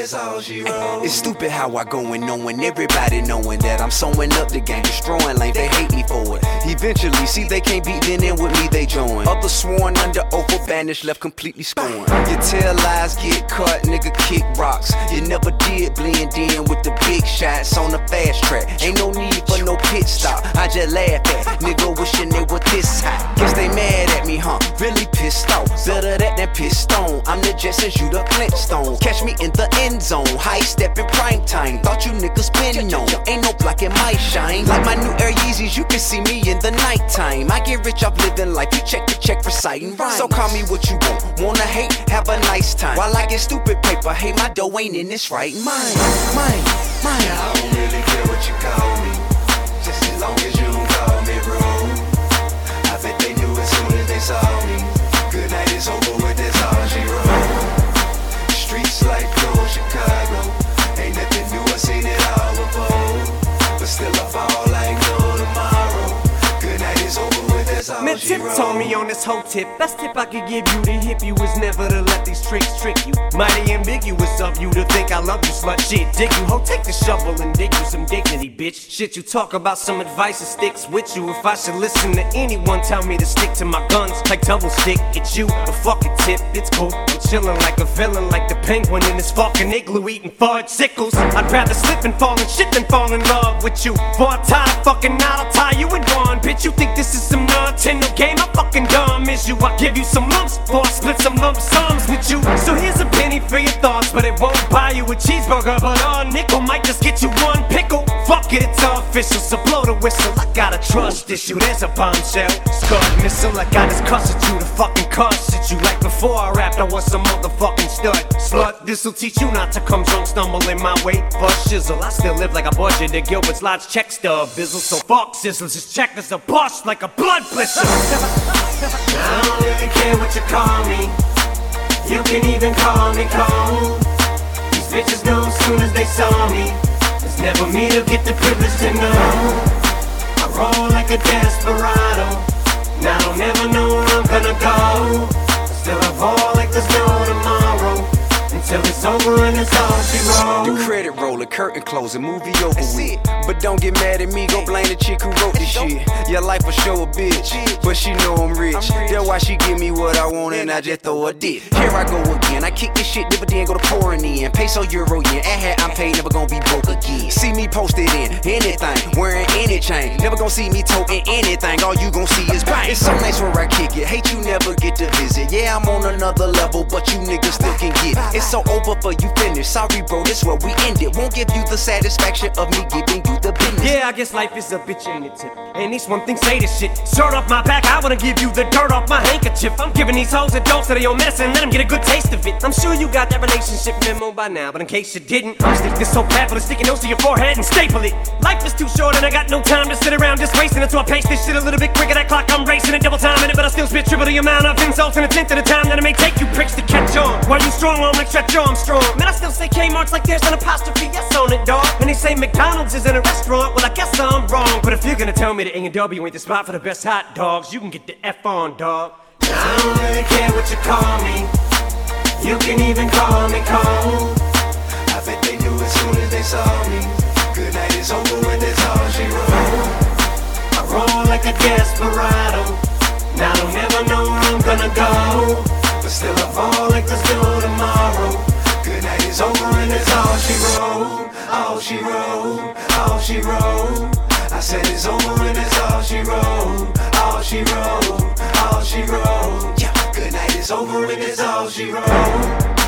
that's all she wrote. It's stupid how I go and knowing everybody knowing that I'm sewing up the game, destroying lanes, they hate me for it. Eventually, see they can't beat, then in with me they join. Others sworn under oath or banished, left completely scorned. You tell lies, get cut, nigga kick rocks. You never did blend in with the big shots on the fast track. Ain't no need for no pit stop, I just laugh at nigga wishing they were this hot. Guess they mad at me, huh? Really pissed off. Better that than pissed on. I'm the Jetsons, you the Flintstones. Catch me in the end zone, high step in prime time. Thought you niggas been known, ain't no blocking my shine. Like my new Air Yeezys, you can see me in the nighttime. I get rich off living life, you check the check for citing rhymes. So call me what you want, wanna hate, have a nice time. While I get stupid paper, hey, my dough ain't in this right mind. Mine. I don't really care what you call me, just as long as you don't call me rude. I bet they knew as soon as they saw me. Good night is over with, that's all she wrote. Streets like cold Chicago, ain't nothing new, I seen it all before. But still I fall like no tomorrow. Good night is over with, that's all she wrote. Tip told me on this whole tip, best tip I could give you to hip you is never to let these tricks trick you. Mighty ambiguous of you to think I love you, slut shit. Dig you, ho, take the shovel and dig you some dignity, bitch. Shit, you talk about some advice that sticks with you. If I should listen to anyone, tell me to stick to my guns. Like double stick, it's you, a fucking tip, it's cool. I'm chillin' like a villain, like the penguin in this fucking igloo eating fudge sickles. I'd rather slip and fall in shit than fall in love with you. For a tie, fucking knot, I'll tie you and gone. Bitch, you think this is some Nintendo game? I'm fucking dumb as you. I give you some lumps before I split some lump sums with you. So here's a penny for your thoughts, but it won't buy you a cheeseburger. But a nickel might just get you one pickle. Fuck it, it's official, so blow the whistle. I got a trust issue, there's a bombshell. Scarred missile, I got this cuss at you to fucking cuss at you. Like before I rapped, I was some motherfucking stud. Slut, this'll teach you not to come drunk, stumbling my way. Bust shizzle, I still live like a budget. The Gilbert's Lodge check stub bizzle. So fuck sizzles, just check this a bust like a blood blister. I don't really care what you call me, you can even call me cold. These bitches know as soon as they saw me, it's never me to get the privilege to know. I roll like a desperado, now I don't never know where I'm gonna go. Still I fall like there's no tomorrow, until it's over and it's all she wrote. The credit roller, curtain closing, movie over with. But don't get mad at me, go blame the chick who wrote this shit. Your life will show a bitch, but she know I'm rich. That's why she give me what I want and I just throw a dick. Here I go again, I kick this shit, dividend go to pouring in. Peso, euro, yen, I'm paid, never gonna be broke again. See me posted in anything, wearing any chain. Never gonna see me toting anything, all you gon' see is bang. It's so nice where I kick it, hate you never get to visit. Yeah, I'm on another level, but you niggas still can get it. It's so over for you finished, sorry bro, this where we end it. Won't give you the satisfaction of me giving you the business. Yeah, I guess life is a bitch, ain't it, tip? And these one thing say this shit. Shirt off my back, I wanna give you the dirt off my handkerchief. I'm giving these hoes a dose of their own medicine, let them get a good taste of it. I'm sure you got that relationship memo by now, but in case you didn't, I'll stick this whole pad with a sticky nose to your forehead and staple it. Life is too short and I got no time to sit around just wasting it, so I pace this shit a little bit quicker. That clock, I'm racing it, double time in it, but I still spit triple the amount of insults in a tenth of the time that it may take you pricks to catch on. While you strong on like stretch arm strong, man, I still say Kmart's like there's an apostrophe S on it, dog. And they say McDonald's is in a restaurant, well I guess I'm wrong. But if you're gonna tell me that A&W ain't the spot for the best hot dogs, you can get the F on, dog. I don't really care what you call me, you can even call me cold. I bet they knew as soon as they saw me. Good night is over with, that's all she wrote. I roll like a desperado, now I don't ever know where I'm gonna go. But still I fall like there's no tomorrow. Good night is over and that's all she wrote. All she wrote, all she wrote. I said it's over and that's all she wrote. All she wrote, all she wrote. Yeah, good night is over and that's all she wrote.